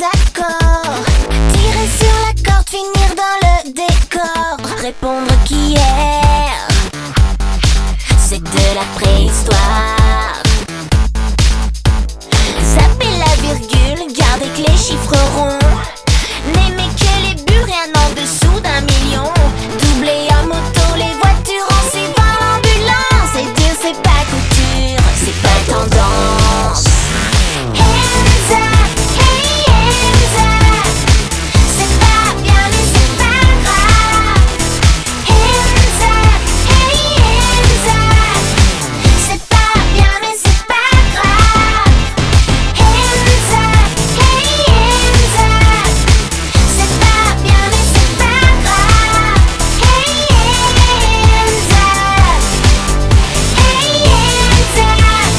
d'accord. Tirer sur la corde, finir dans le décor. Répondre qu'hier, c'est de la préhistoire. Zapper la virgule, garder que les chiffres ronds. N'aimer que les buts, rien en dessous d'un million. Doubler en moto, les voitures en suivant l'ambulance. Et dire c'est pas couture, c'est pas tendance. Hands up, hey hands up. C'est pas bien mais c'est pas grave. Hands up, hey hands up. C'est pas bien mais c'est pas grave. Hands up, hey hands up. C'est pas bien mais c'est pas grave. Hey hands up, hey hands up.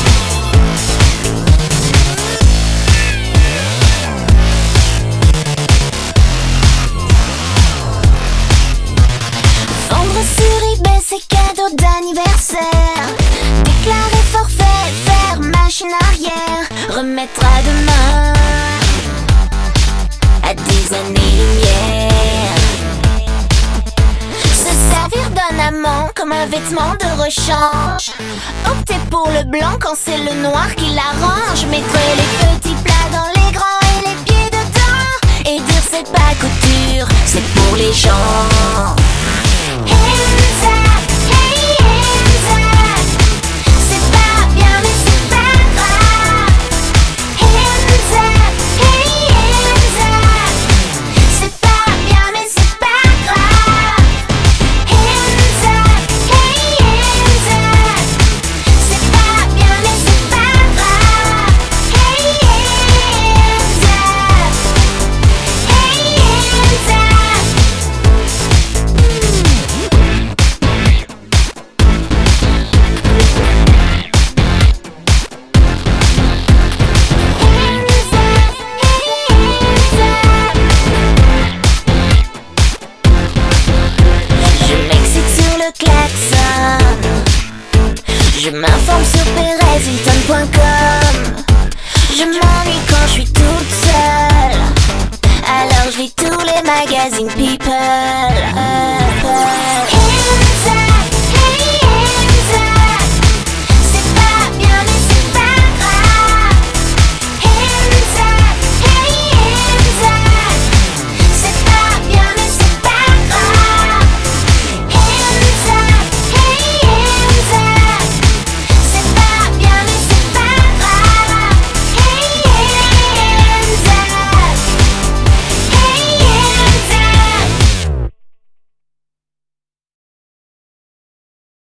Vendre sur eBay ses cadeaux d'anniversaire. Déclarer forfait, faire machine arrière. Remettre à demain, à des années-lumière. Se servir d'un amant comme un vêtement de rechange. Opter pour le blanc quand c'est le noir qui l'arrange. Mettre les petits plats dans les grands et les pieds dedans. Et dire c'est pas couture, c'est pour les gens. Hands up, hey hands up. C'est pas bien mais c'est pas grave. Hands up, hey hands up. C'est pas bien mais c'est pas grave. Hands up, hey hands up. C'est pas bien mais c'est pas grave. Hey hands up, hey hands up. Je m'excite sur le klaxon. Je m'informe sur perezhilton.com. Je m'ennuie quand je suis toute seule. Alors je lis tous les magazines People.